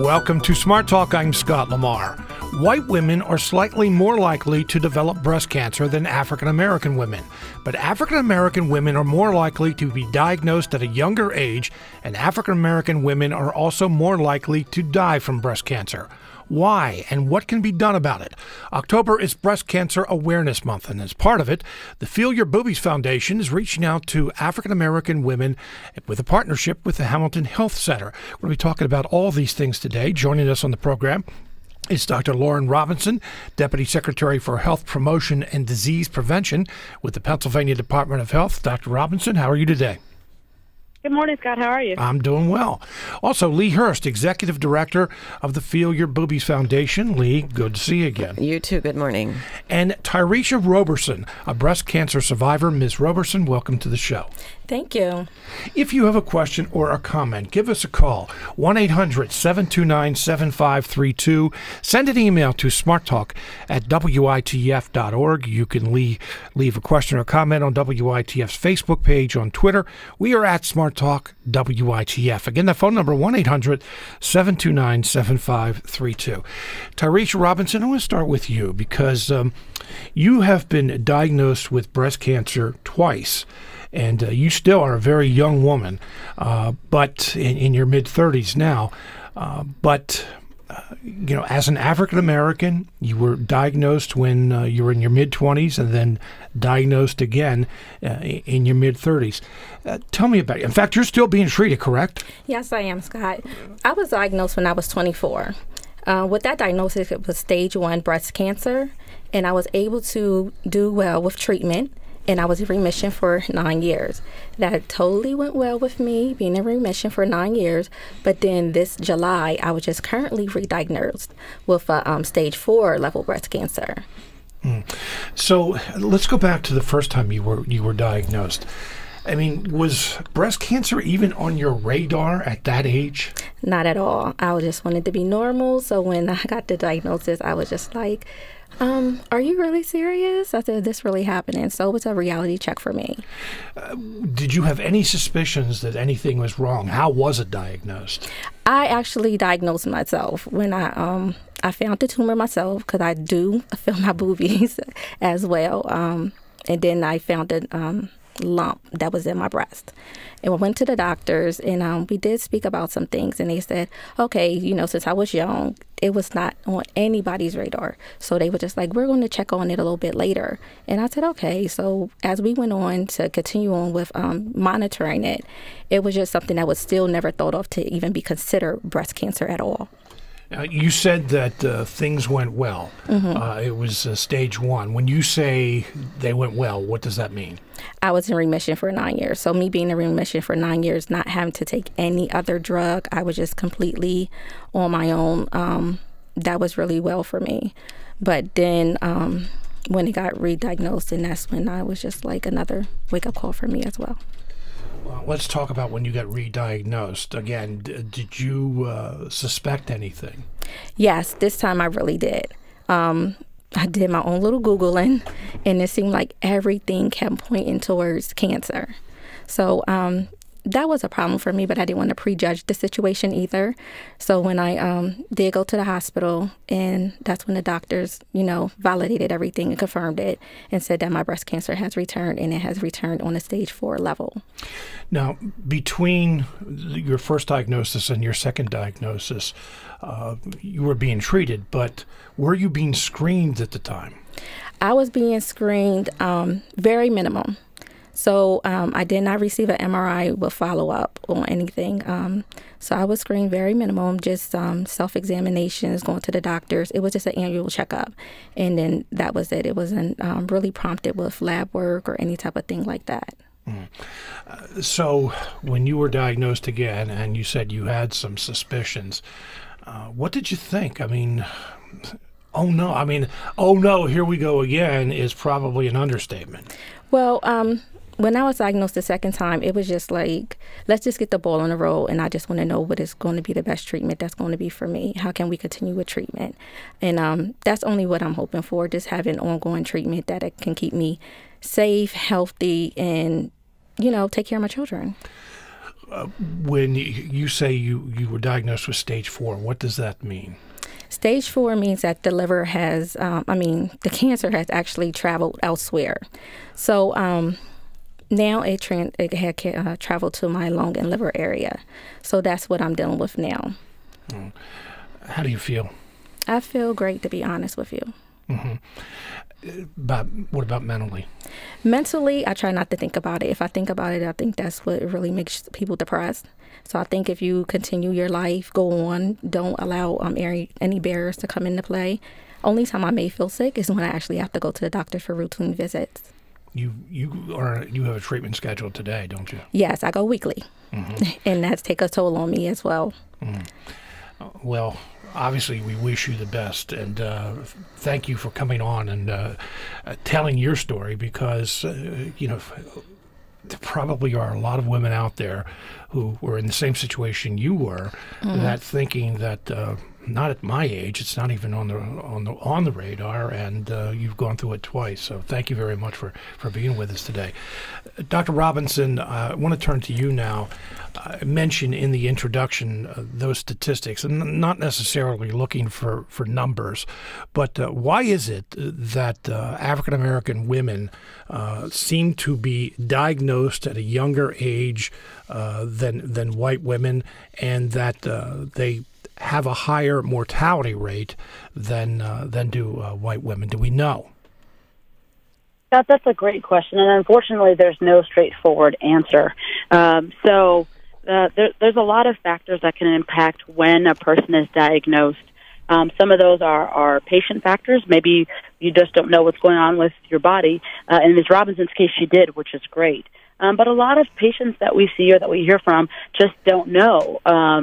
Welcome to Smart Talk. I'm Scott Lamar. White women are slightly more likely to develop breast cancer than African American women, but African American women are more likely to be diagnosed at a younger age, and African American women are also more likely to die from breast cancer. Why and what can be done about it? October is Breast Cancer Awareness Month, and as part of it, the Feel Your Boobies Foundation is reaching out to African American women with a partnership with the Hamilton Health Center. We're going to be talking about all these things today. Joining us on the program is Dr. Lauren Robinson, Deputy Secretary for Health Promotion and Disease Prevention with the Pennsylvania Department of Health. Dr. Robinson, how are you today? Good morning, Scott. How are you? I'm doing well. Also, Lee Hurst, Executive Director of the Feel Your Boobies Foundation. Lee, good to see you again. You too. Good morning. And Tyresha Roberson, a breast cancer survivor. Ms. Roberson, welcome to the show. Thank you. If you have a question or a comment, give us a call, 1-800-729-7532. Send an email to smarttalk@witf.org. You can leave a question or comment on WITF's Facebook page, on Twitter. We are at Smart Talk WITF. Again, the phone number, 1-800-729-7532. Tyresha Robinson, I want to start with you because you have been diagnosed with breast cancer twice. And you still are a very young woman, but in your mid-30s now. As an African American, you were diagnosed when you were in your mid-20s and then diagnosed again in your mid-30s. Tell me about it. In fact, you're still being treated, correct? Yes, I am, Scott. I was diagnosed when I was 24. With that diagnosis, it was stage 1 breast cancer, and I was able to do well with treatment. And I was in remission for 9 years. That totally went well with me, being in remission for 9 years. But then this July, I was just currently re-diagnosed with stage 4 level breast cancer. So let's go back to the first time you were diagnosed. I mean, was breast cancer even on your radar at that age? Not at all. I just wanted to be normal. So when I got the diagnosis, I was just like, are you really serious? I said, this really happening. So it was a reality check for me. Did you have any suspicions that anything was wrong? How was it diagnosed? I actually diagnosed myself when I found the tumor myself, because I do feel my boobies as well. And then I found a lump that was in my breast. And we went to the doctors, and we did speak about some things, and they said, okay, since I was young, it was not on anybody's radar. So they were just like, we're going to check on it a little bit later. And I said, okay. So as we went on to continue on with monitoring it, it was just something that was still never thought of to even be considered breast cancer at all. You said that things went well. Mm-hmm. It was stage 1. When you say they went well, what does that mean? I was in remission for 9 years. So me being in remission for 9 years, not having to take any other drug, I was just completely on my own. That was really well for me. But then when it got re-diagnosed, and that's when I was just like another wake-up call for me as well. Well, let's talk about when you got re-diagnosed. Again, did you suspect anything? Yes, this time I really did. I did my own little Googling, and it seemed like everything kept pointing towards cancer. So that was a problem for me, but I didn't want to prejudge the situation either. So when I did go to the hospital, and that's when the doctors, validated everything and confirmed it and said that my breast cancer has returned, and it has returned on a stage 4 level. Now, between your first diagnosis and your second diagnosis, you were being treated, but were you being screened at the time? I was being screened very minimum. So I did not receive an MRI with follow-up on anything. So I was screened very minimum, just self-examinations, going to the doctors. It was just an annual checkup. And then that was it. It wasn't really prompted with lab work or any type of thing like that. So when you were diagnosed again and you said you had some suspicions, what did you think? I mean, oh no, here we go again is probably an understatement. Well, when I was diagnosed the second time, it was just like, let's just get the ball on the road, and I just want to know what is going to be the best treatment that's going to be for me. How can we continue with treatment? And that's only what I'm hoping for, just having ongoing treatment that it can keep me safe, healthy, and, take care of my children. when you say you were diagnosed with stage 4, what does that mean? Stage 4 means that the liver has, the cancer has actually traveled elsewhere. So now it had traveled to my lung and liver area. So that's what I'm dealing with now. How do you feel? I feel great, to be honest with you. Mm-hmm. What about mentally? Mentally, I try not to think about it. If I think about it, I think that's what really makes people depressed. So I think if you continue your life, go on, don't allow any barriers to come into play. Only time I may feel sick is when I actually have to go to the doctor for routine visits. You have a treatment schedule today, don't you? Yes, I go weekly, and that's take a toll on me as well. Well, obviously, we wish you the best, and thank you for coming on and telling your story, because there probably are a lot of women out there who were in the same situation you were, that thinking that not at my age, it's not even on the radar, and you've gone through it twice. So thank you very much for being with us today. Dr. Robinson, I want to turn to you now. I mentioned in the introduction those statistics, and not necessarily looking for numbers, but why is it that African American women seem to be diagnosed at a younger age than white women, and that they have a higher mortality rate than do white women? Do we know? That's a great question, and unfortunately, there's no straightforward answer. There's a lot of factors that can impact when a person is diagnosed. Some of those are patient factors. Maybe you just don't know what's going on with your body. In Ms. Robinson's case, she did, which is great. But a lot of patients that we see or that we hear from just don't know.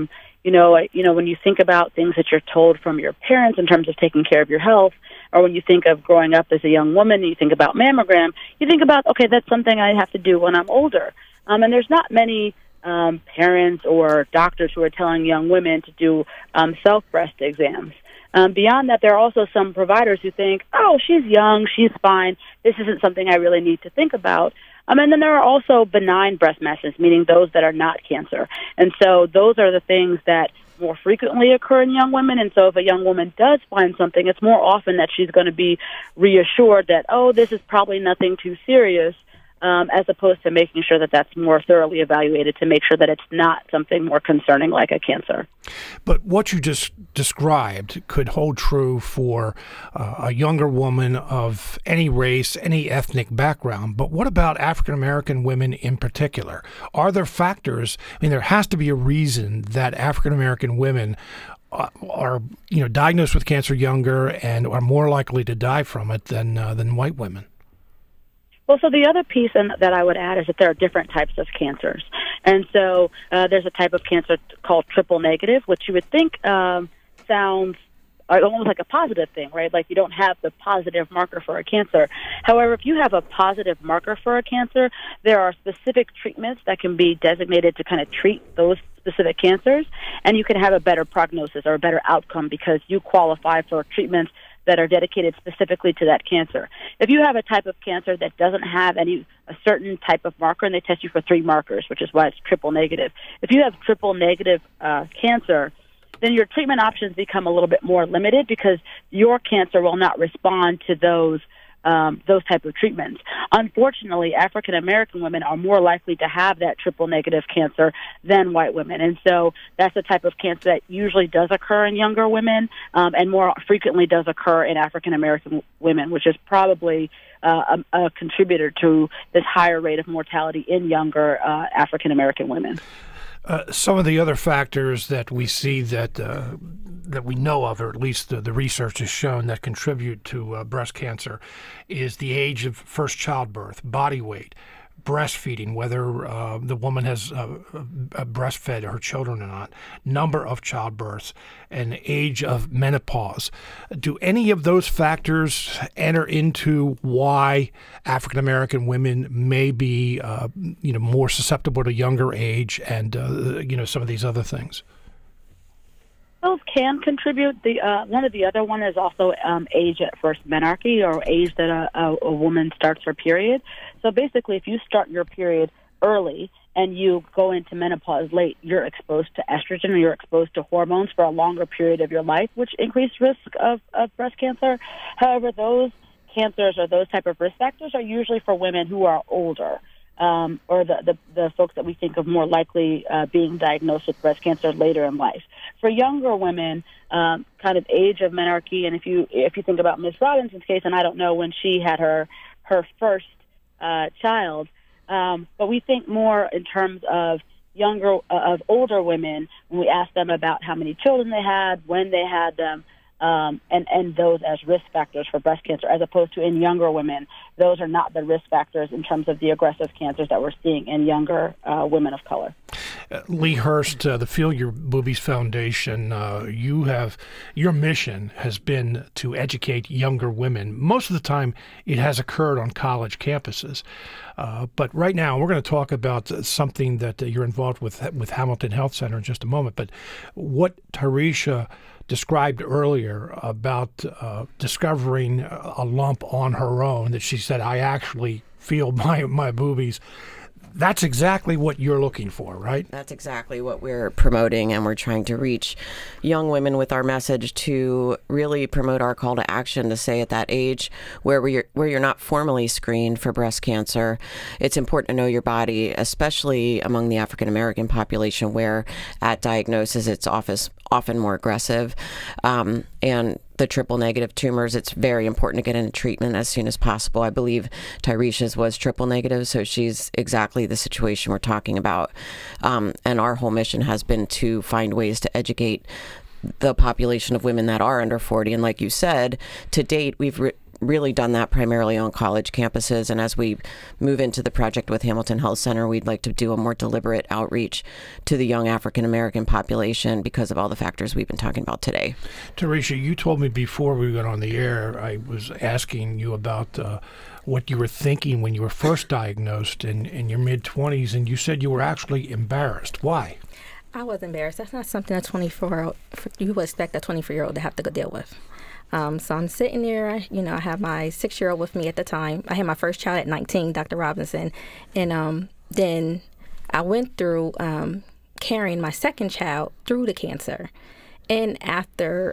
When you think about things that you're told from your parents in terms of taking care of your health, or when you think of growing up as a young woman, you think about mammogram, you think about, okay, that's something I have to do when I'm older. And there's not many parents or doctors who are telling young women to do self-breast exams. Beyond that, there are also some providers who think, oh, she's young, she's fine, this isn't something I really need to think about. And then there are also benign breast masses, meaning those that are not cancer. And so those are the things that more frequently occur in young women. And so if a young woman does find something, it's more often that she's going to be reassured that, oh, this is probably nothing too serious, as opposed to making sure that that's more thoroughly evaluated to make sure that it's not something more concerning like a cancer. But what you just described could hold true for a younger woman of any race, any ethnic background. But what about African American women in particular? Are there factors? I mean, there has to be a reason that African American women are diagnosed with cancer younger and are more likely to die from it than white women. Well, so the other piece that I would add is that there are different types of cancers. And so there's a type of cancer called triple negative, which you would think sounds almost like a positive thing, right? Like you don't have the positive marker for a cancer. However, if you have a positive marker for a cancer, there are specific treatments that can be designated to kind of treat those specific cancers, and you can have a better prognosis or a better outcome because you qualify for treatments that are dedicated specifically to that cancer. If you have a type of cancer that doesn't have a certain type of marker, and they test you for 3 markers, which is why it's triple negative. If you have triple negative cancer, then your treatment options become a little bit more limited because your cancer will not respond to those type of treatments. Unfortunately, African American women are more likely to have that triple negative cancer than white women, and so that's the type of cancer that usually does occur in younger women and more frequently does occur in African American women, which is probably a contributor to this higher rate of mortality in younger African American women. Some of the other factors that we see that we know of, or at least the research has shown that contribute to breast cancer, is the age of first childbirth, body weight, breastfeeding, whether the woman has breastfed her children or not, number of childbirths, and age of menopause. Do any of those factors enter into why African American women may be more susceptible to younger age and some of these other things? Those can contribute. One of the other one is also age at first menarche, or age that a woman starts her period. So basically, if you start your period early and you go into menopause late, you're exposed to estrogen or you're exposed to hormones for a longer period of your life, which increase risk of breast cancer. However, those cancers or those type of risk factors are usually for women who are older, or the folks that we think of more likely being diagnosed with breast cancer later in life. For younger women, kind of age of menarche, and if you think about Ms. Robinson's case, and I don't know when she had her first child, but we think more in terms of older women when we ask them about how many children they had, when they had them, and those as risk factors for breast cancer, as opposed to in younger women. Those are not the risk factors in terms of the aggressive cancers that we're seeing in younger women of color. Lee Hurst, the Feel Your Boobies Foundation, your mission has been to educate younger women. Most of the time, it has occurred on college campuses. But right now, we're going to talk about something that you're involved with Hamilton Health Center in just a moment. But what Tarisha described earlier about discovering a lump on her own, that she said, I actually feel my boobies. That's exactly what you're looking for, right? That's exactly what we're promoting, and we're trying to reach young women with our message to really promote our call to action to say at that age where you're not formally screened for breast cancer, it's important to know your body, especially among the African American population, where at diagnosis it's often more aggressive. And the triple negative tumors, it's very important to get into treatment as soon as possible. I believe Tarisha's was triple negative, so she's exactly the situation we're talking about. And our whole mission has been to find ways to educate the population of women that are under 40. And like you said, to date, we've really done that primarily on college campuses. And as we move into the project with Hamilton Health Center, we'd like to do a more deliberate outreach to the young African American population because of all the factors we've been talking about today. Tarisha, you told me before we went on the air, I was asking you about what you were thinking when you were first diagnosed in your mid-20s, and you said you were actually embarrassed. Why? I was embarrassed. That's not something you would expect a 24-year-old to have to deal with. So I'm sitting there, I have my 6-year-old with me at the time. I had my first child at 19, Dr. Robinson. And then I went through carrying my second child through the cancer. And after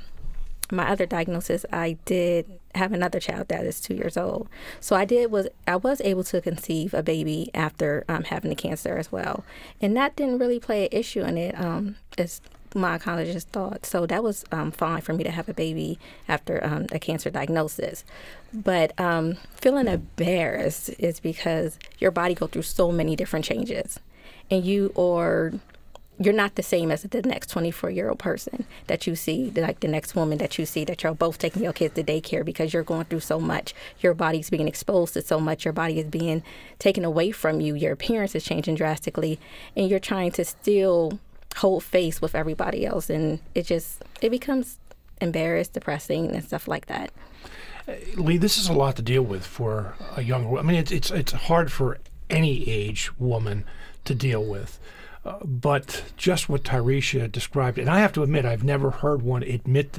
my other diagnosis, I did have another child that is 2 years old. So I was able to conceive a baby after having the cancer as well. And that didn't really play an issue in it. As my oncologist thought. So that was fine for me to have a baby after a cancer diagnosis. But feeling embarrassed is because your body goes through so many different changes. And you're not the same as the next 24-year-old person that you see, like the next woman that you see, that you're both taking your kids to daycare because you're going through so much. Your body's being exposed to so much. Your body is being taken away from you. Your appearance is changing drastically. And you're trying to still hold face with everybody else, and it becomes embarrassed, depressing, and stuff like that. Lee, this is a lot to deal with for a young woman. I mean, it's hard for any age woman to deal with, but just what Tarisha described, and I have to admit, I've never heard one admit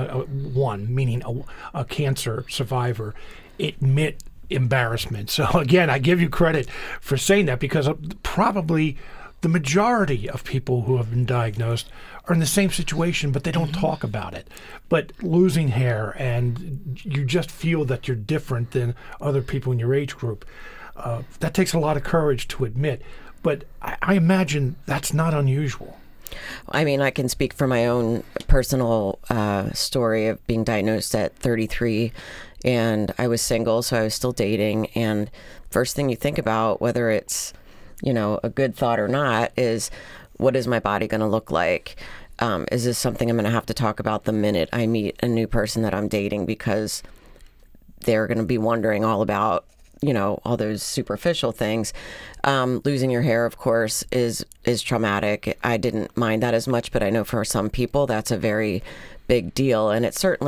meaning a cancer survivor, admit embarrassment. So again, I give you credit for saying that, because probably the majority of people who have been diagnosed are in the same situation, but they don't talk about it. But losing hair, and you just feel that you're different than other people in your age group, that takes a lot of courage to admit. But I imagine that's not unusual. I mean, I can speak for my own personal story of being diagnosed at 33, and I was single, so I was still dating. And first thing you think about, whether it's a good thought or not, is what is my body going to look like? Is this something I'm going to have to talk about the minute I meet a new person that I'm dating, because they're going to be wondering all about, all those superficial things. Losing your hair, of course, is traumatic. I didn't mind that as much, but I know for some people that's a very big deal. And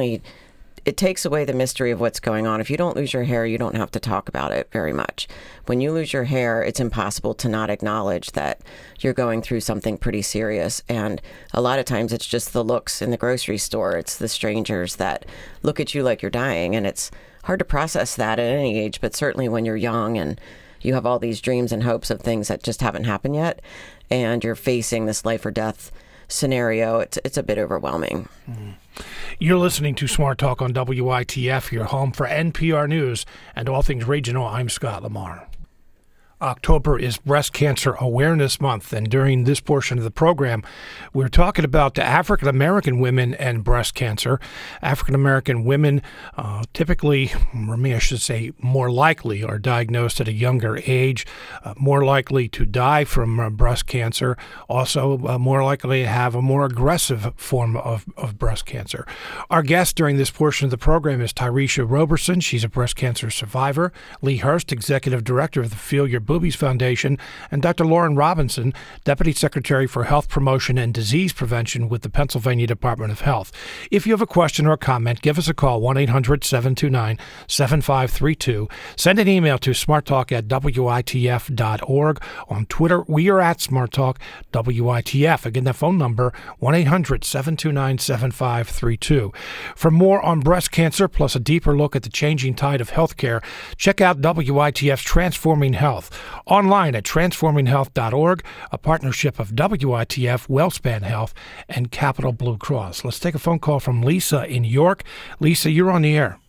it takes away the mystery of what's going on. If you don't lose your hair, you don't have to talk about it very much. When you lose your hair, it's impossible to not acknowledge that you're going through something pretty serious. And a lot of times it's just the looks in the grocery store. It's the strangers that look at you like you're dying. And it's hard to process that at any age, but certainly when you're young and you have all these dreams and hopes of things that just haven't happened yet, and you're facing this life or death scenario. It's a bit overwhelming. You're listening to Smart Talk on WITF, your home for NPR News and all things regional. I'm Scott Lamar. October is Breast Cancer Awareness Month, and during this portion of the program, we're talking about African American women and breast cancer. African American women typically, or maybe I should say more likely, are diagnosed at a younger age, more likely to die from breast cancer, also more likely to have a more aggressive form of breast cancer. Our guest during this portion of the program is Tyresha Roberson. She's a breast cancer survivor. Lee Hurst, Executive Director of the Feel Your Boobies Foundation, and Dr. Lauren Robinson, Deputy Secretary for Health Promotion and Disease Prevention with the Pennsylvania Department of Health. If you have a question or a comment, give us a call, 1-800-729-7532. Send an email to smarttalk@witf.org. On Twitter, we are at smarttalkwitf. Again, that phone number, 1-800-729-7532. For more on breast cancer, plus a deeper look at the changing tide of healthcare, check out WITF's Transforming Health, online at transforminghealth.org, a partnership of WITF, WellSpan Health, and Capital Blue Cross. Let's take a phone call from Lisa in York. Lisa, you're on the air.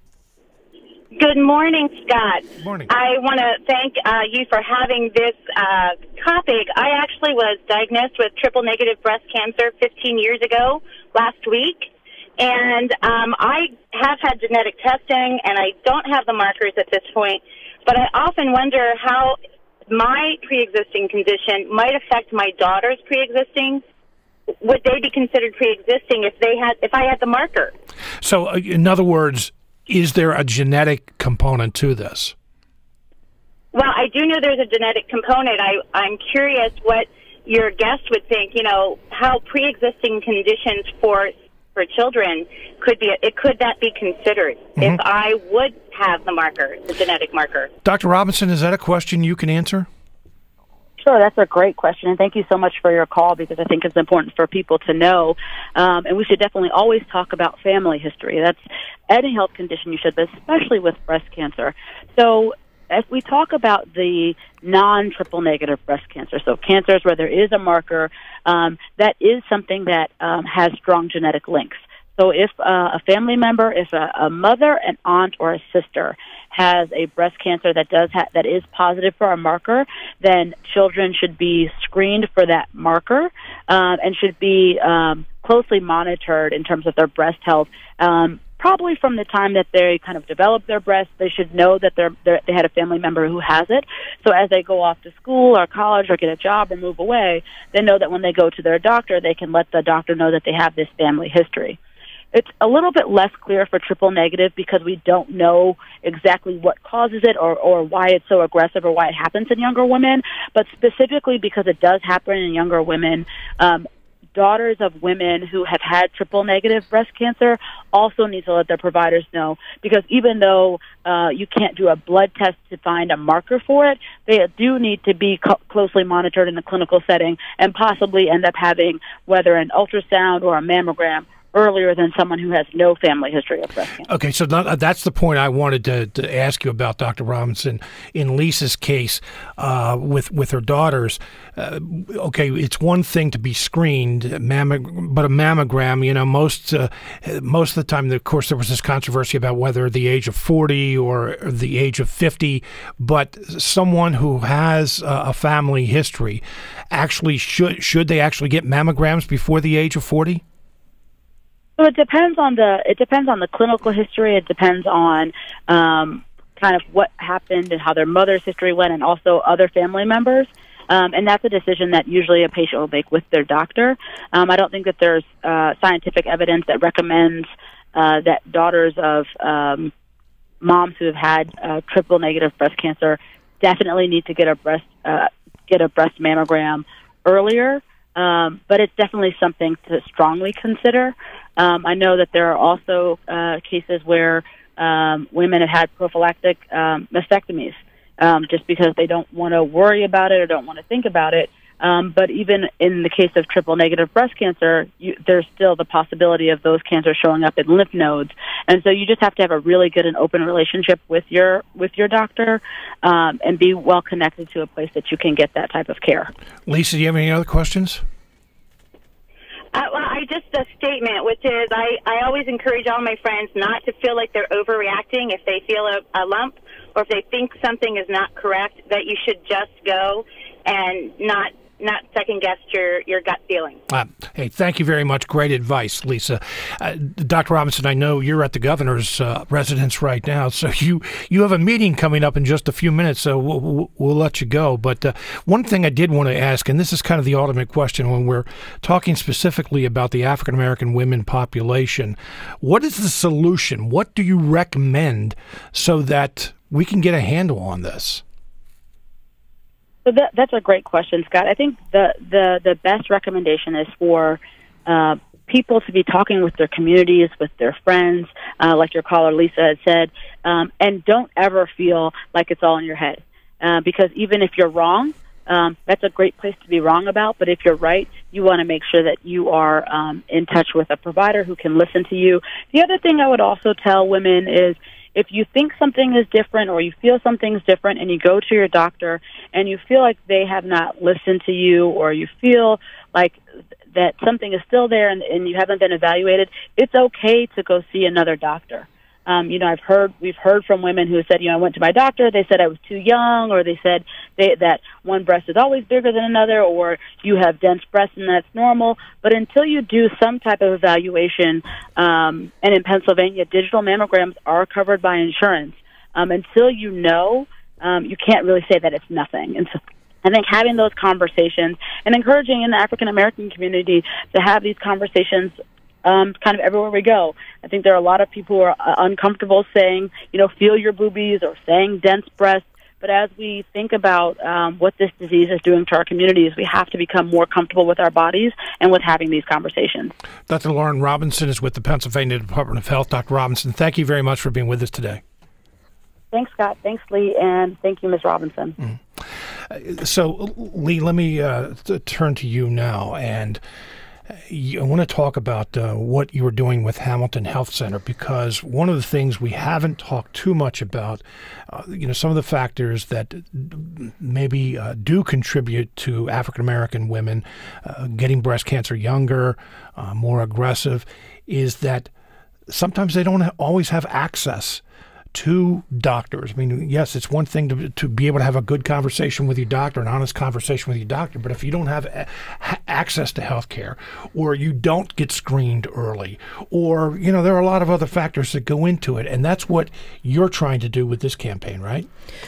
Good morning, Scott. Good morning. I want to thank you for having this topic. I actually was diagnosed with triple-negative breast cancer 15 years ago last week, and I have had genetic testing, and I don't have the markers at this point. But I often wonder how my pre-existing condition might affect my daughter's pre-existing. Would they be considered pre-existing if I had the marker? So, in other words, is there a genetic component to this? Well, I do know there's a genetic component. I'm curious what your guest would think. How pre-existing conditions for children could that be considered if I would have the marker, the genetic marker? Dr. Robinson, is that a question you can answer? Sure, that's a great question, and thank you so much for your call, because I think it's important for people to know, and we should definitely always talk about family history. That's any health condition you should, but especially with breast cancer. So as we talk about the non-triple negative breast cancer, so cancers where there is a marker, that is something that has strong genetic links. So if a family member, if a mother, an aunt, or a sister has a breast cancer that is positive for a marker, then children should be screened for that marker and should be closely monitored in terms of their breast health. Probably from the time that they kind of develop their breast, they should know that they had a family member who has it. So as they go off to school or college or get a job or move away, they know that when they go to their doctor, they can let the doctor know that they have this family history. It's a little bit less clear for triple negative because we don't know exactly what causes it or why it's so aggressive or why it happens in younger women. But specifically because it does happen in younger women, daughters of women who have had triple negative breast cancer also need to let their providers know, because even though you can't do a blood test to find a marker for it, they do need to be closely monitored in the clinical setting and possibly end up having whether an ultrasound or a mammogram earlier than someone who has no family history of breast cancer. Okay, so that's the point I wanted to ask you about, Dr. Robinson. In Lisa's case, with her daughters, okay, it's one thing to be screened, but a mammogram, most of the time, of course, there was this controversy about whether the age of 40 or the age of 50, but someone who has a family history, actually should they actually get mammograms before the age of 40? So it depends on the clinical history. It depends on kind of what happened and how their mother's history went, and also other family members. And that's a decision that usually a patient will make with their doctor. I don't think that there's scientific evidence that recommends that daughters of moms who have had triple negative breast cancer definitely need to get a breast mammogram earlier. But it's definitely something to strongly consider. I know that there are also cases where women have had prophylactic mastectomies just because they don't want to worry about it or don't want to think about it. But even in the case of triple-negative breast cancer, there's still the possibility of those cancers showing up in lymph nodes. And so you just have to have a really good and open relationship with your doctor, and be well connected to a place that you can get that type of care. Lisa, do you have any other questions? Just a statement, which is I always encourage all my friends not to feel like they're overreacting if they feel a lump or if they think something is not correct, that you should just go and not second-guess your gut feeling. Hey, thank you very much. Great advice, Lisa. Dr. Robinson, I know you're at the governor's residence right now, so you have a meeting coming up in just a few minutes, so we'll let you go. But one thing I did want to ask, and this is kind of the ultimate question when we're talking specifically about the African-American women population, what is the solution? What do you recommend so that we can get a handle on this? So that's a great question, Scott. I think the best recommendation is for people to be talking with their communities, with their friends, like your caller Lisa had said, and don't ever feel like it's all in your head. Because even if you're wrong, that's a great place to be wrong about. But if you're right, you want to make sure that you are in touch with a provider who can listen to you. The other thing I would also tell women is, if you think something is different or you feel something's different and you go to your doctor and you feel like they have not listened to you, or you feel like that something is still there and you haven't been evaluated, it's okay to go see another doctor. We've heard from women who said, I went to my doctor, they said I was too young, or they said that one breast is always bigger than another, or you have dense breasts and that's normal. But until you do some type of evaluation, and in Pennsylvania, digital mammograms are covered by insurance. Until you know, you can't really say that it's nothing. And so I think having those conversations and encouraging in the African-American community to have these conversations kind of everywhere we go. I think there are a lot of people who are uncomfortable saying, feel your boobies or saying dense breasts. But as we think about what this disease is doing to our communities, we have to become more comfortable with our bodies and with having these conversations. Dr. Lauren Robinson is with the Pennsylvania Department of Health. Dr. Robinson, thank you very much for being with us today. Thanks, Scott. Thanks, Lee. And thank you, Ms. Robinson. So, Lee, let me turn to you now. And I want to talk about what you were doing with Hamilton Health Center, because one of the things we haven't talked too much about, some of the factors that maybe do contribute to African-American women getting breast cancer younger, more aggressive, is that sometimes they don't always have access to doctors. I mean, yes, it's one thing to be able to have a good conversation with your doctor, an honest conversation with your doctor, but if you don't have access to health care, or you don't get screened early, or, there are a lot of other factors that go into it, and that's what you're trying to do with this campaign, right?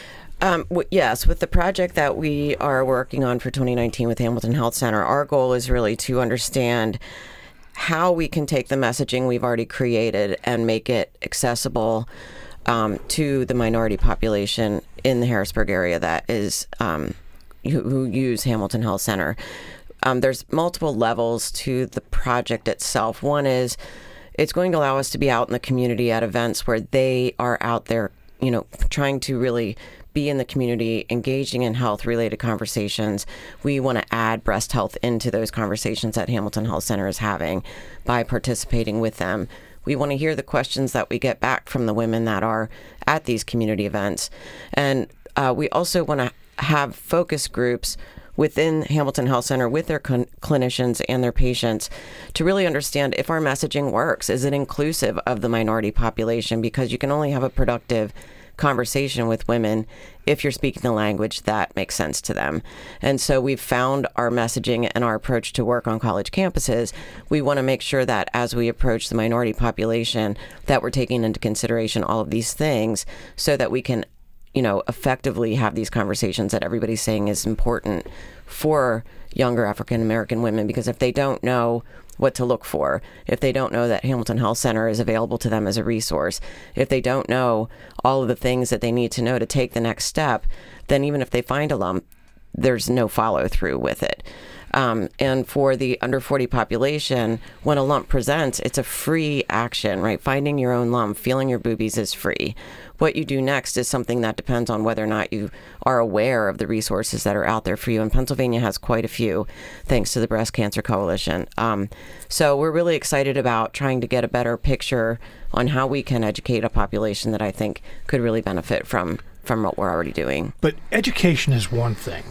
Yes, with the project that we are working on for 2019 with Hamilton Health Center, our goal is really to understand how we can take the messaging we've already created and make it accessible to the minority population in the Harrisburg area that is who use Hamilton Health Center. There's multiple levels to the project itself. One is it's going to allow us to be out in the community at events where they are out there, trying to really be in the community, engaging in health-related conversations. We want to add breast health into those conversations that Hamilton Health Center is having by participating with them. We want to hear the questions that we get back from the women that are at these community events. And we also want to have focus groups within Hamilton Health Center with their clinicians and their patients to really understand if our messaging works. Is it inclusive of the minority population? Because you can only have a productive conversation with women if you're speaking the language that makes sense to them. And so we've found our messaging and our approach to work on college campuses. We want to make sure that as we approach the minority population, that we're taking into consideration all of these things so that we can, effectively have these conversations that everybody's saying is important for younger African American women. Because if they don't know what to look for, if they don't know that Hamilton Health Center is available to them as a resource, if they don't know all of the things that they need to know to take the next step, then even if they find a lump, there's no follow through with it. And for the under 40 population, when a lump presents, it's a free action, right? Finding your own lump, feeling your boobies is free. What you do next is something that depends on whether or not you are aware of the resources that are out there for you. And Pennsylvania has quite a few, thanks to the Breast Cancer Coalition. So we're really excited about trying to get a better picture on how we can educate a population that I think could really benefit from what we're already doing. But education is one thing.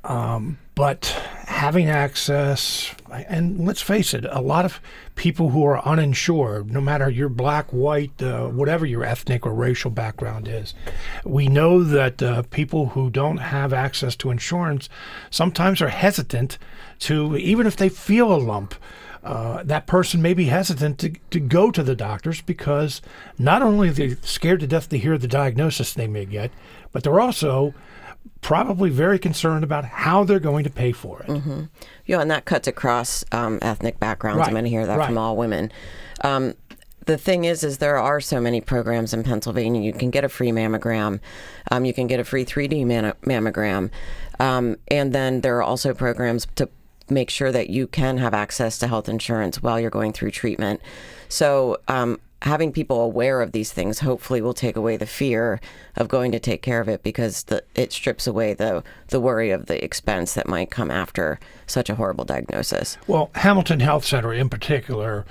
But having access, and let's face it, a lot of people who are uninsured, no matter your black, white, whatever your ethnic or racial background is, we know that people who don't have access to insurance sometimes are hesitant to, even if they feel a lump, that person may be hesitant to go to the doctors because not only are they scared to death to hear the diagnosis they may get, but they're also probably very concerned about how they're going to pay for it. Mm-hmm. Yeah, and that cuts across ethnic backgrounds. Right. I'm going to hear that from all women. The thing is there are so many programs in Pennsylvania. You can get a free mammogram. You can get a free 3D mammogram. And then there are also programs to make sure that you can have access to health insurance while you're going through treatment. So having people aware of these things hopefully will take away the fear of going to take care of it, because it strips away the worry of the expense that might come after such a horrible diagnosis. Well, Hamilton Health Center in particular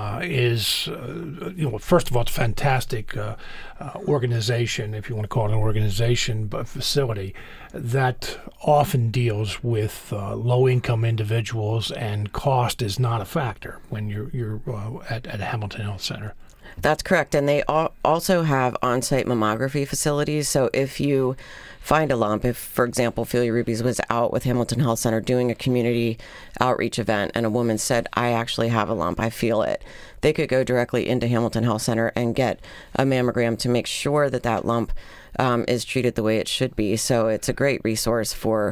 is, first of all, it's a fantastic organization, if you want to call it an organization, but facility that often deals with low-income individuals, and cost is not a factor when you're at Hamilton Health Center. That's correct. And they also have on-site mammography facilities. So if you find a lump, if, for example, Feel Rubies was out with Hamilton Health Center doing a community outreach event and a woman said, I actually have a lump, I feel it, they could go directly into Hamilton Health Center and get a mammogram to make sure that lump is treated the way it should be. So it's a great resource for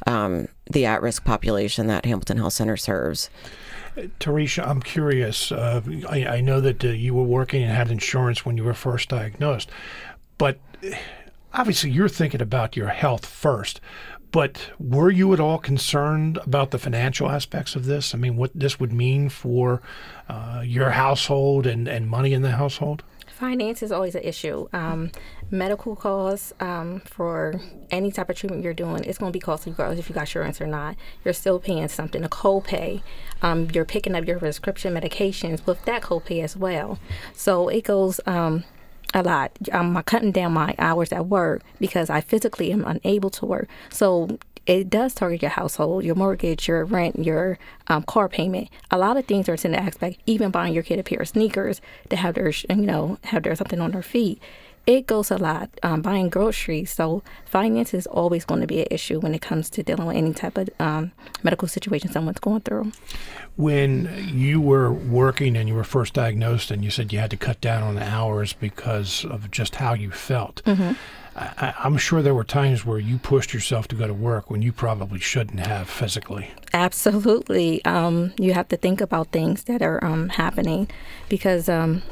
the at-risk population that Hamilton Health Center serves. Tarisha, I'm curious. I know that you were working and had insurance when you were first diagnosed, but obviously you're thinking about your health first. But were you at all concerned about the financial aspects of this? I mean, what this would mean for your household and money in the household? Finance is always an issue. Medical costs for any type of treatment you're doing, it's going to be costly regardless if you got insurance or not. You're still paying something, a copay. You're picking up your prescription medications with that copay as well. So it goes a lot. I'm cutting down my hours at work because I physically am unable to work. So it does target your household, your mortgage, your rent, your car payment. A lot of things are in the aspect, even buying your kid a pair of sneakers to have their, have their something on their feet. It goes a lot, buying groceries. So finance is always going to be an issue when it comes to dealing with any type of medical situation someone's going through. When you were working and you were first diagnosed and you said you had to cut down on the hours because of just how you felt, mm-hmm. I'm sure there were times where you pushed yourself to go to work when you probably shouldn't have physically. Absolutely. You have to think about things that are happening because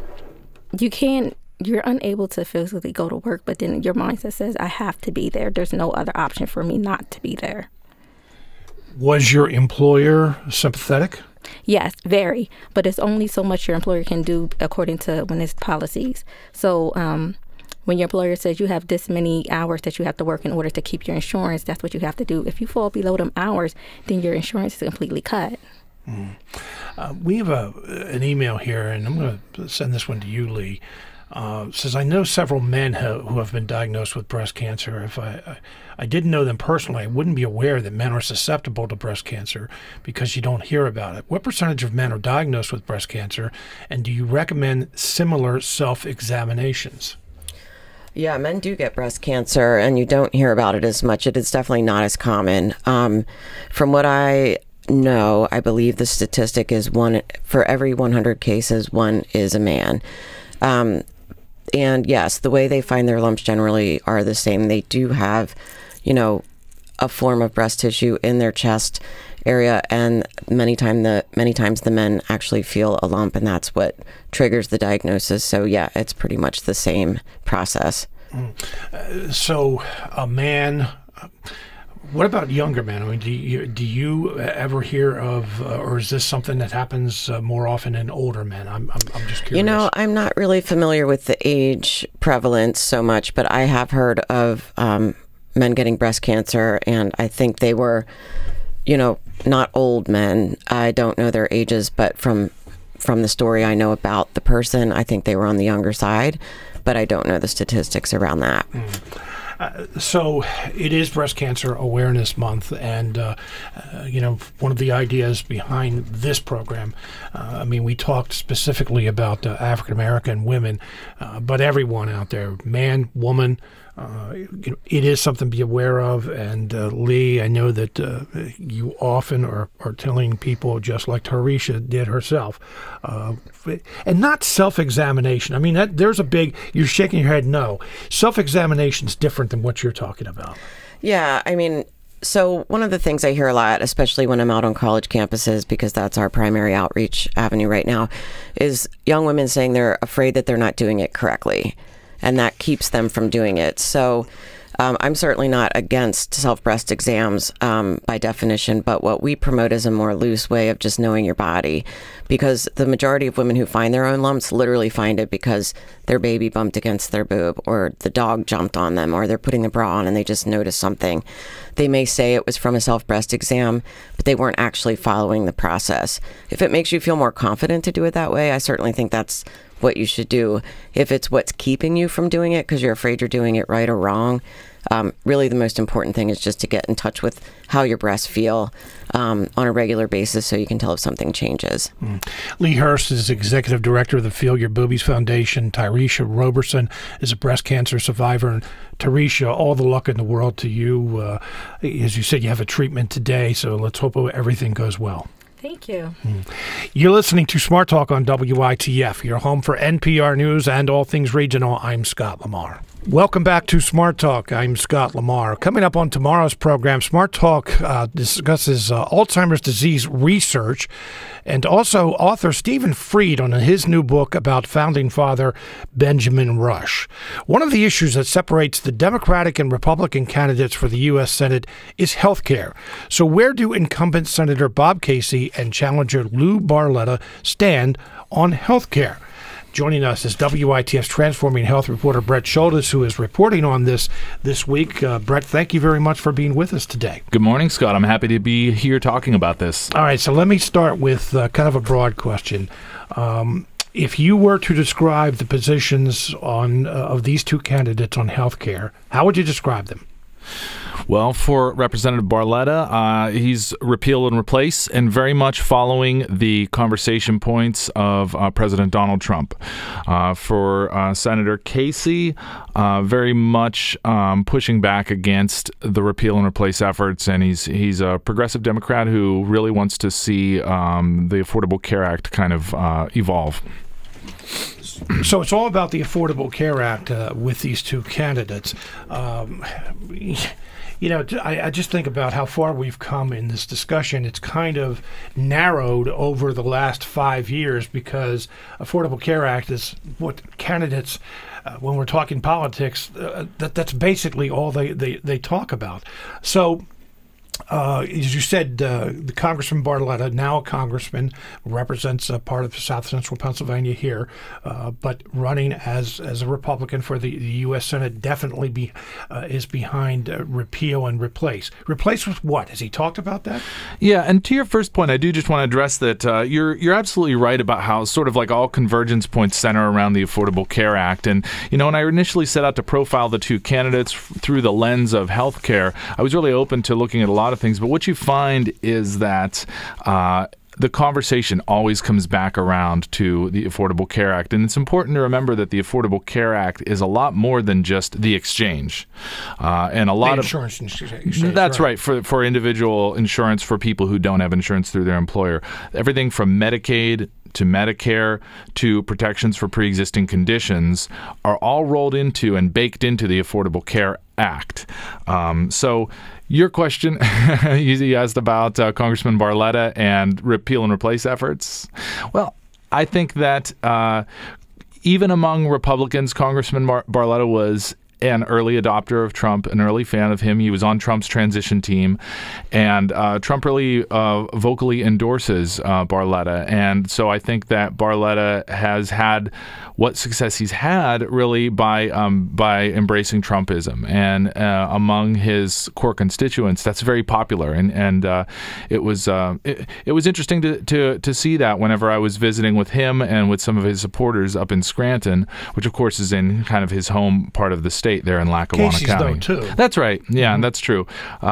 you're unable to physically go to work, but then your mindset says, I have to be there. There's no other option for me not to be there. Was your employer sympathetic? Yes, very. But it's only so much your employer can do according to when it's policies. So when your employer says you have this many hours that you have to work in order to keep your insurance, that's what you have to do. If you fall below them hours, then your insurance is completely cut. We have an email here, and I'm going to send this one to you, Lee. Says, I know several men who have been diagnosed with breast cancer. If I didn't know them personally, I wouldn't be aware that men are susceptible to breast cancer because you don't hear about it. What percentage of men are diagnosed with breast cancer, and do you recommend similar self-examinations? Yeah, men do get breast cancer, and you don't hear about it as much. It is definitely not as common. From what I know, I believe the statistic is one for every 100 cases, one is a man. And yes, the way they find their lumps generally are the same. They do have, a form of breast tissue in their chest area, and many times the men actually feel a lump, and that's what triggers the diagnosis. So yeah, it's pretty much the same process. So a man, What about younger men? I mean, do you ever hear of, or is this something that happens more often in older men? I'm just curious. You know, I'm not really familiar with the age prevalence so much, but I have heard of men getting breast cancer, and I think they were, not old men. I don't know their ages, but from the story I know about the person, I think they were on the younger side, but I don't know the statistics around that. So it is Breast Cancer Awareness Month, and one of the ideas behind this program, we talked specifically about African American women, but everyone out there, man, woman, it is something to be aware of. And Lee, I know that you often are telling people, just like Tarisha did herself, and not self-examination. I mean, there's a big, you're shaking your head no. Self-examination is different than what you're talking about. Yeah, so one of the things I hear a lot, especially when I'm out on college campuses, because that's our primary outreach avenue right now, is young women saying they're afraid that they're not doing it correctly, and that keeps them from doing it. So I'm certainly not against self-breast exams by definition, but what we promote is a more loose way of just knowing your body, because the majority of women who find their own lumps literally find it because their baby bumped against their boob, or the dog jumped on them, or they're putting the bra on and they just noticed something. They may say it was from a self-breast exam, but they weren't actually following the process. If it makes you feel more confident to do it that way, I certainly think that's what you should do. If it's what's keeping you from doing it because you're afraid you're doing it right or wrong, really the most important thing is just to get in touch with how your breasts feel on a regular basis so you can tell if something changes. Lee Hurst is Executive Director of the Feel Your Boobies Foundation. Tarisha Roberson is a breast cancer survivor. And Tarisha, all the luck in the world to you. As you said, you have a treatment today, so let's hope everything goes well. Thank you. You're listening to Smart Talk on WITF, your home for NPR News and all things regional. I'm Scott Lamar. Welcome back to Smart Talk. I'm Scott Lamar. Coming up on tomorrow's program, Smart Talk discusses Alzheimer's disease research, and also author Stephen Fried on his new book about founding father Benjamin Rush. One of the issues that separates the Democratic and Republican candidates for the U.S. Senate is health care. So where do incumbent Senator Bob Casey and challenger Lou Barletta stand on health care? Joining us is WITF's Transforming Health reporter Brett Schultes, who is reporting on this week. Brett, thank you very much for being with us today. Good morning, Scott. I'm happy to be here talking about this. All right, so let me start with kind of a broad question. If you were to describe the positions of these two candidates on health care, how would you describe them? Well, for Representative Barletta, he's repeal and replace and very much following the conversation points of President Donald Trump. For Senator Casey, very much pushing back against the repeal and replace efforts, and he's a progressive Democrat who really wants to see the Affordable Care Act kind of evolve. So it's all about the Affordable Care Act with these two candidates. I just think about how far we've come in this discussion. It's kind of narrowed over the last 5 years because Affordable Care Act is what candidates, when we're talking politics, that's basically all they talk about. So, as you said, the Congressman Barletta, now a congressman, represents a part of South Central Pennsylvania here, but running as a Republican for the U.S. Senate, definitely is behind repeal and replace. Replace with what? Has he talked about that? Yeah, and to your first point, I do just want to address that you're absolutely right about how sort of like all convergence points center around the Affordable Care Act. And, when I initially set out to profile the two candidates through the lens of health care, I was really open to looking at a lot of things, but what you find is that the conversation always comes back around to the Affordable Care Act. And it's important to remember that the Affordable Care Act is a lot more than just the exchange. And a lot the of insurance exchange, that's right, for individual insurance for people who don't have insurance through their employer. Everything from Medicaid to Medicare to protections for pre-existing conditions are all rolled into and baked into the Affordable Care Act. So your question, you asked about Congressman Barletta and repeal and replace efforts. Well, I think that even among Republicans, Congressman Barletta was an early adopter of Trump, an early fan of him. He was on Trump's transition team, and Trump really vocally endorses Barletta. And so I think that Barletta has had what success he's had really by embracing Trumpism, and among his core constituents, that's very popular. And it was interesting to see that whenever I was visiting with him and with some of his supporters up in Scranton, which of course is in kind of his home part of the state there in Lackawanna Casey's County. Though, too. That's right. Yeah, that's true.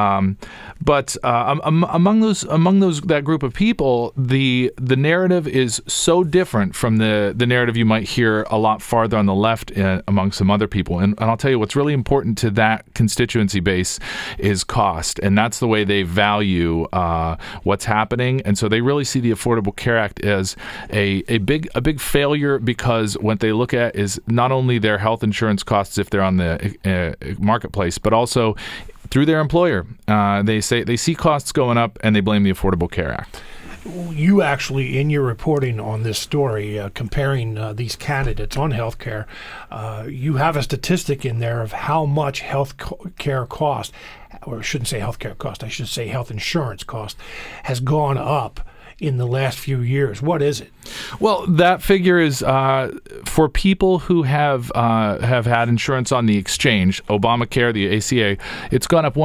But among those that group of people, the narrative is so different from the narrative you might hear a lot farther on the left among some other people. And I'll tell you what's really important to that constituency base is cost, and that's the way they value what's happening. And so they really see the Affordable Care Act as a big failure, because what they look at is not only their health insurance costs if they're on the marketplace, but also through their employer. They see costs going up, and they blame the Affordable Care Act. You actually, in your reporting on this story, comparing these candidates on health care, you have a statistic in there of how much health care cost, or I shouldn't say health care cost, I should say health insurance cost, has gone up in the last few years. What is it? Well, that figure is for people who have had insurance on the exchange, Obamacare, the ACA. It's gone up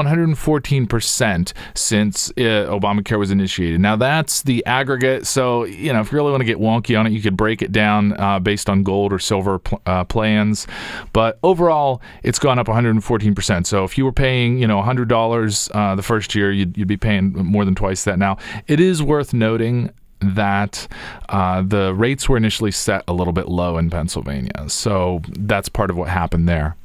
114% since Obamacare was initiated. Now, that's the aggregate. So, if you really want to get wonky on it, you could break it down based on gold or silver plans. But overall, it's gone up 114%. So if you were paying, $100 the first year, you'd be paying more than twice that now. It is worth noting that the rates were initially set a little bit low in Pennsylvania. So that's part of what happened there.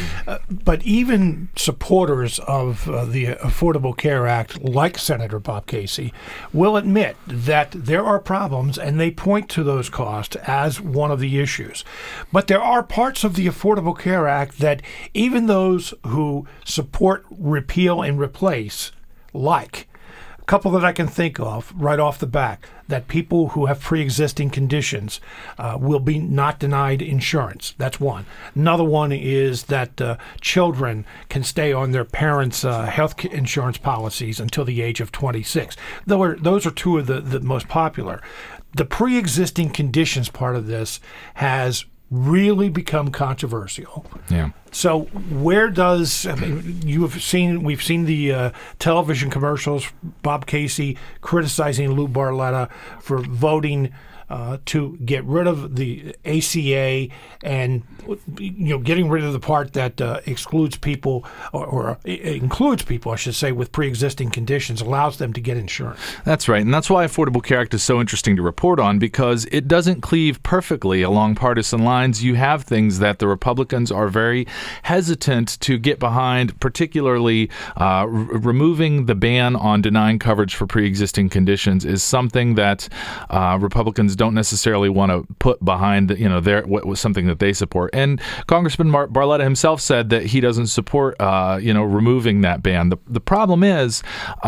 But even supporters of the Affordable Care Act, like Senator Bob Casey, will admit that there are problems, and they point to those costs as one of the issues. But there are parts of the Affordable Care Act that even those who support repeal and replace like. Couple that I can think of right off the back, that people who have pre-existing conditions will be not denied insurance. That's one. Another one is that children can stay on their parents' health insurance policies until the age of 26. Those are two of the most popular. The pre-existing conditions part of this has really become controversial. Yeah. So where does we've seen the television commercials, Bob Casey criticizing Lou Barletta for voting to get rid of the ACA and getting rid of the part that excludes people or includes people, I should say, with pre-existing conditions, allows them to get insurance. That's right, and that's why Affordable Care Act is so interesting to report on, because it doesn't cleave perfectly along partisan lines. You have things that the Republicans are very hesitant to get behind, particularly removing the ban on denying coverage for pre-existing conditions is something that Republicans don't necessarily want to put behind what was something that they support. And Congressman Barletta himself said that he doesn't support removing that ban. The problem is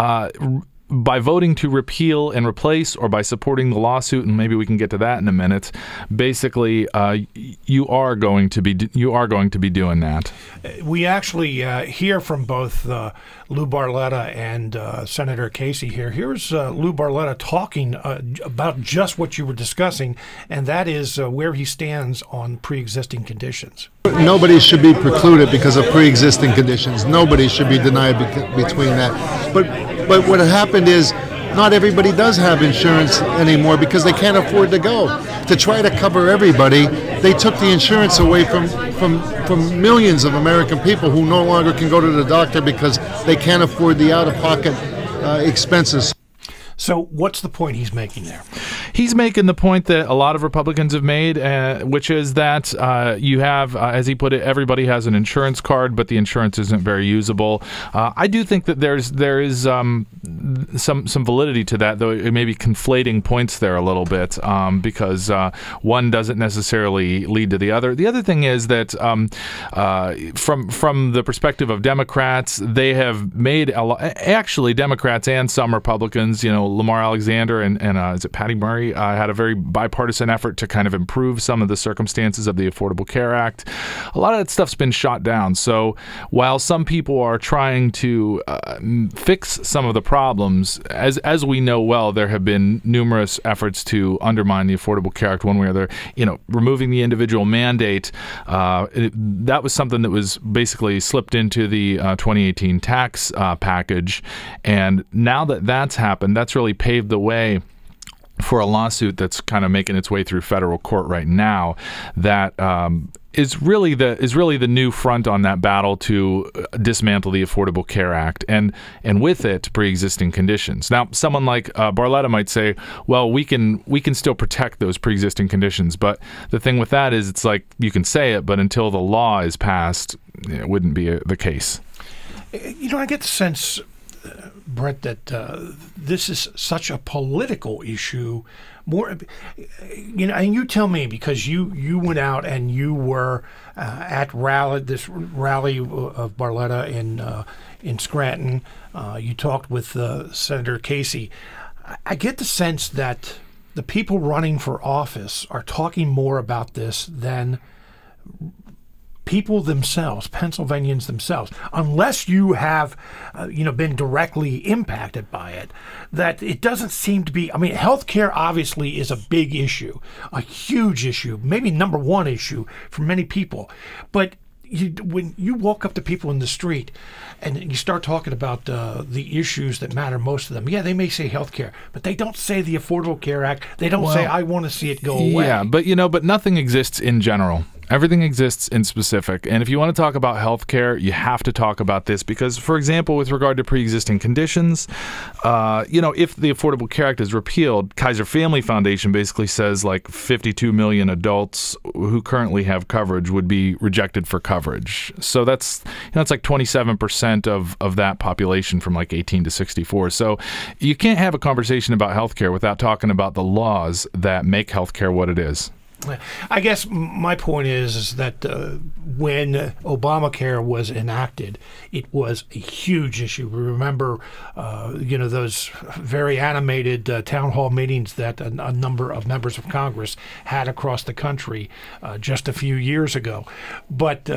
by voting to repeal and replace, or by supporting the lawsuit, and maybe we can get to that in a minute, basically you are going to be doing that. We actually hear from both Lou Barletta and Senator Casey here. Here's Lou Barletta talking about just what you were discussing, and that is where he stands on pre-existing conditions. Nobody should be precluded because of pre-existing conditions. Nobody should be denied between that. But what happened is not everybody does have insurance anymore because they can't afford to go. To try to cover everybody, they took the insurance away from millions of American people who no longer can go to the doctor because they can't afford the out-of-pocket expenses. So what's the point he's making there? He's making the point that a lot of Republicans have made, which is that you have, as he put it, everybody has an insurance card, but the insurance isn't very usable. I do think that there is some validity to that, though it may be conflating points there a little bit, because one doesn't necessarily lead to the other. The other thing is that from the perspective of Democrats, they have made actually Democrats and some Republicans, Lamar Alexander and is it Patty Murray, had a very bipartisan effort to kind of improve some of the circumstances of the Affordable Care Act. A lot of that stuff's been shot down. So while some people are trying to fix some of the problems, as we know well, there have been numerous efforts to undermine the Affordable Care Act one way or the other. Removing the individual mandate, that was something that was basically slipped into the 2018 tax package. And now that that's happened, that's really paved the way for a lawsuit that's kind of making its way through federal court right now that is really the new front on that battle to dismantle the Affordable Care Act and with it pre-existing conditions. Now, someone like Barletta might say, well, we can still protect those pre-existing conditions, but the thing with that is it's like you can say it, but until the law is passed, it wouldn't be the case. I get the sense, Brett, that this is such a political issue. More, and you tell me, because you went out and you were at this rally of Barletta in Scranton. You talked with Senator Casey. I get the sense that the people running for office are talking more about this than people themselves, Pennsylvanians themselves, unless you have, been directly impacted by it, that it doesn't seem to be. I mean, healthcare obviously is a big issue, a huge issue, maybe number one issue for many people. But when you walk up to people in the street and you start talking about the issues that matter most to them, they may say healthcare, but they don't say the Affordable Care Act. They don't say, I want to see it go away. Yeah, but nothing exists in general. Everything exists in specific. And if you want to talk about healthcare, you have to talk about this because, for example, with regard to pre-existing conditions, if the Affordable Care Act is repealed, Kaiser Family Foundation basically says like 52 million adults who currently have coverage would be rejected for coverage. So that's like 27% of that population from like 18 to 64. So you can't have a conversation about healthcare without talking about the laws that make healthcare what it is. I guess my point is that when Obamacare was enacted, it was a huge issue. We remember, those very animated town hall meetings that a number of members of Congress had across the country just a few years ago. But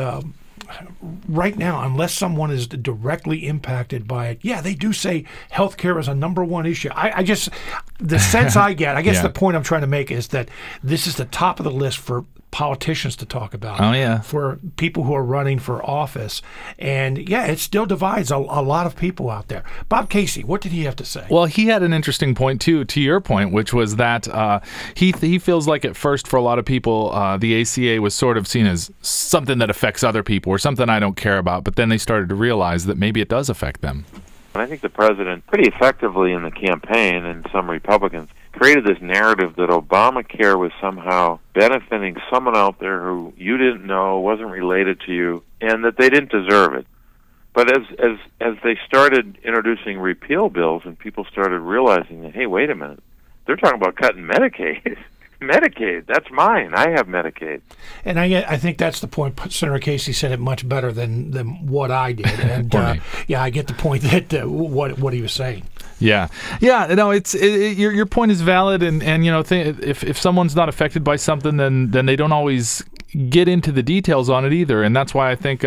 right now, unless someone is directly impacted by it, they do say healthcare is a number one issue. I just, the sense I get, I guess the point I'm trying to make is that this is the top of the list for politicians to talk about. Oh, yeah. For people who are running for office. And it still divides a lot of people out there. Bob Casey, what did he have to say? Well, he had an interesting point, too, to your point, which was that he feels like at first for a lot of people, the ACA was sort of seen as something that affects other people or something I don't care about. But then they started to realize that maybe it does affect them. I think the president pretty effectively in the campaign, and some Republicans, created this narrative that Obamacare was somehow benefiting someone out there who you didn't know, wasn't related to you, and that they didn't deserve it. But as they started introducing repeal bills and people started realizing that, hey, wait a minute, they're talking about cutting Medicaid. Medicaid, that's mine. I have Medicaid. And I think that's the point. Senator Casey said it much better than what I did. And I get the point that what he was saying. Yeah. No, your point is valid, and if someone's not affected by something, then they don't always get into the details on it either. And that's why I think,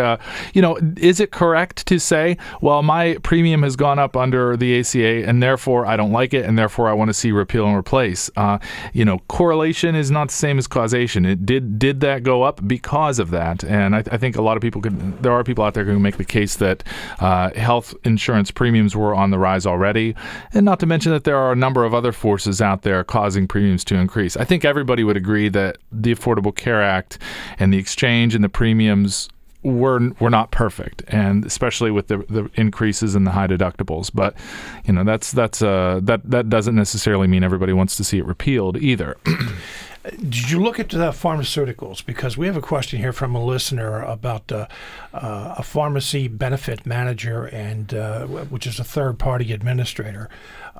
is it correct to say, well, my premium has gone up under the ACA and therefore I don't like it and therefore I want to see repeal and replace? Correlation is not the same as causation. It did that go up because of that? And I think a lot of people there are people out there who can make the case that health insurance premiums were on the rise already. And not to mention that there are a number of other forces out there causing premiums to increase. I think everybody would agree that the Affordable Care Act and the exchange and the premiums were not perfect, and especially with the increases in the high deductibles. But that doesn't necessarily mean everybody wants to see it repealed either. Did you look at the pharmaceuticals? Because we have a question here from a listener about a pharmacy benefit manager, and which is a third-party administrator,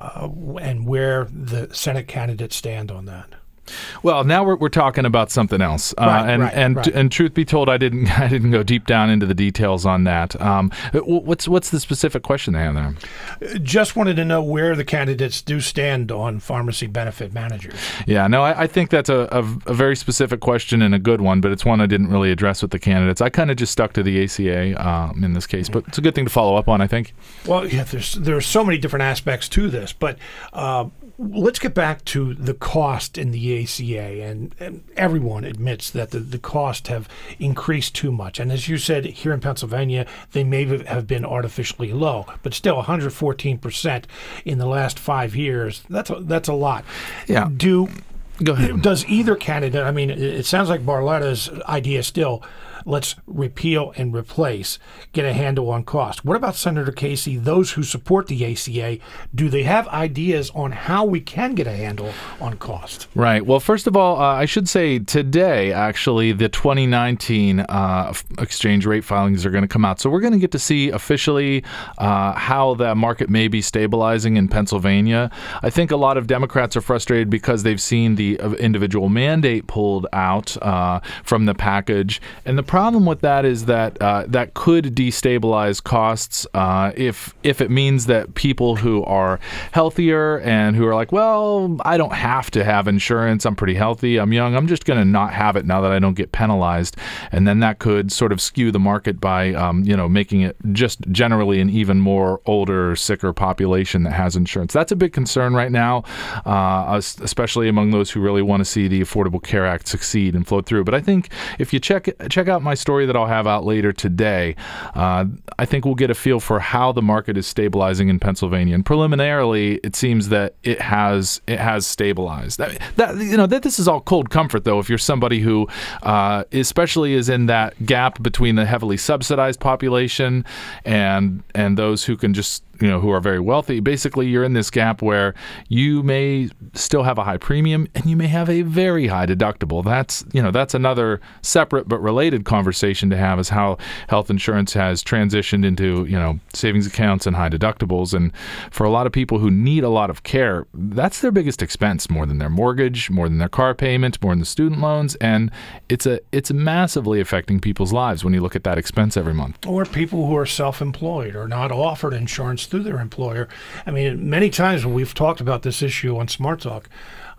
and where the Senate candidates stand on that. Well, now we're talking about something else, Right. And truth be told, I didn't go deep down into the details on that. What's the specific question they have there? Just wanted to know where the candidates do stand on pharmacy benefit managers. Yeah, no, I think that's a very specific question and a good one, but it's one I didn't really address with the candidates. I kind of just stuck to the ACA in this case, but it's a good thing to follow up on, I think. Well, yeah, there are so many different aspects to this, but let's get back to the cost in the ACA, and everyone admits that the costs have increased too much. And as you said, here in Pennsylvania, they may have been artificially low, but still 114% in the last 5 years. That's a lot. Yeah. Go ahead. Does either candidate, I mean, it sounds like Barletta's idea still, let's repeal and replace, get a handle on cost. What about Senator Casey, those who support the ACA? Do they have ideas on how we can get a handle on cost? Right. Well, first of all, I should say today, actually, the 2019 exchange rate filings are going to come out. So we're going to get to see officially how the market may be stabilizing in Pennsylvania. I think a lot of Democrats are frustrated because they've seen the individual mandate pulled out from the package. And the problem with that is that that could destabilize costs if it means that people who are healthier and who are like, well, I don't have to have insurance, I'm pretty healthy, I'm young, I'm just going to not have it now that I don't get penalized. And then that could sort of skew the market by making it just generally an even more older, sicker population that has insurance. That's a big concern right now, especially among those who really want to see the Affordable Care Act succeed and flow through. But I think if you check out my story that I'll have out later today, I think we'll get a feel for how the market is stabilizing in Pennsylvania. And preliminarily, it seems that it has stabilized. That this is all cold comfort, though, if you're somebody who especially is in that gap between the heavily subsidized population and those who can just who are very wealthy. Basically, you're in this gap where you may still have a high premium and you may have a very high deductible. That's another separate but related conversation to have, is how health insurance has transitioned into, savings accounts and high deductibles. And for a lot of people who need a lot of care, that's their biggest expense, more than their mortgage, more than their car payment, more than the student loans. And it's massively affecting people's lives when you look at that expense every month. Or people who are self-employed or not offered insurance through their employer. I mean, many times when we've talked about this issue on Smart Talk,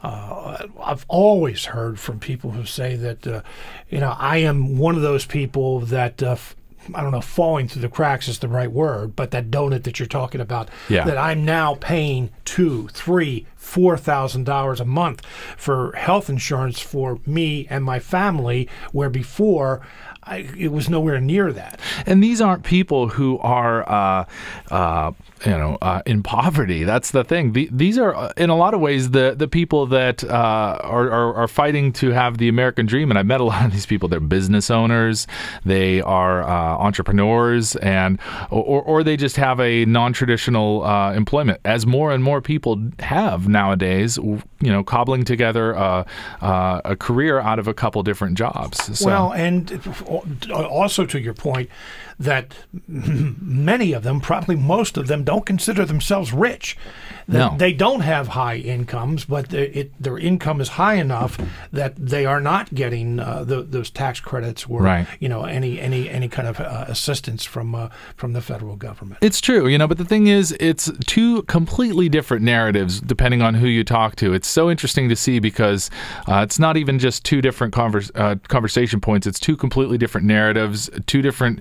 I've always heard from people who say that, I am one of those people that, I don't know if falling through the cracks is the right word, but that donut that you're talking about, that I'm now paying $2,000, $3,000, $4,000 a month for health insurance for me and my family, where before it was nowhere near that. And these aren't people who are, in poverty. That's the thing. These are, in a lot of ways, the people that are fighting to have the American dream. And I've met a lot of these people. They're business owners. They are entrepreneurs, or they just have a non-traditional employment, as more and more people have nowadays. Cobbling together a career out of a couple different jobs. So. Well, and also to your point, that many of them, probably most of them, don't consider themselves rich. No. They don't have high incomes, but their income is high enough that they are not getting those tax credits or any kind of assistance from the federal government. It's true, but the thing is, it's two completely different narratives depending on who you talk to. It's so interesting to see because it's not even just two different conversation points. It's two completely different narratives, two different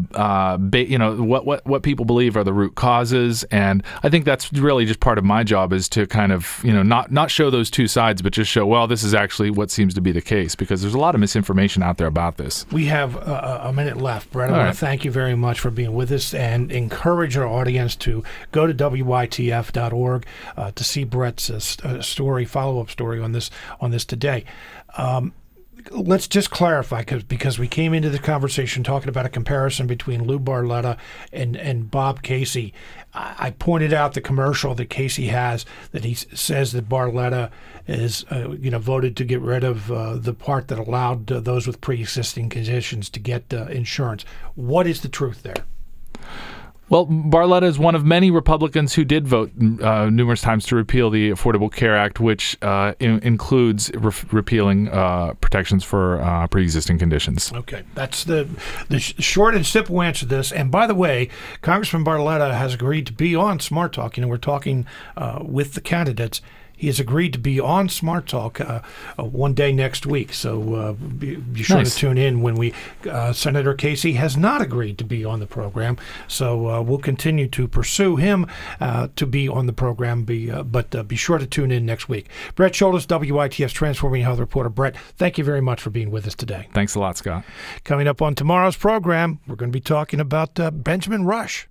what people believe are the root causes. And I think that's really just part of my job, is to kind of, not show those two sides, but just show, well, this is actually what seems to be the case, because there's a lot of misinformation out there about this. We have a minute left, Brett. I want to thank you very much for being with us and encourage our audience to go to WYTF.org to see Brett's story, follow-up story on this today. let's just clarify, because we came into the conversation talking about a comparison between Lou Barletta and Bob Casey. I pointed out the commercial that Casey has that he says that Barletta is, voted to get rid of the part that allowed those with pre-existing conditions to get insurance. What is the truth there? Well, Barletta is one of many Republicans who did vote numerous times to repeal the Affordable Care Act, which includes repealing protections for pre-existing conditions. Okay, that's the short and simple answer to this. And by the way, Congressman Barletta has agreed to be on Smart Talk. We're talking with the candidates. He has agreed to be on Smart Talk one day next week. So be sure to tune in when we. Senator Casey has not agreed to be on the program. So we'll continue to pursue him to be on the program. But be sure to tune in next week. Brett Scholtes, WITF's Transforming Health reporter. Brett, thank you very much for being with us today. Thanks a lot, Scott. Coming up on tomorrow's program, we're going to be talking about Benjamin Rush.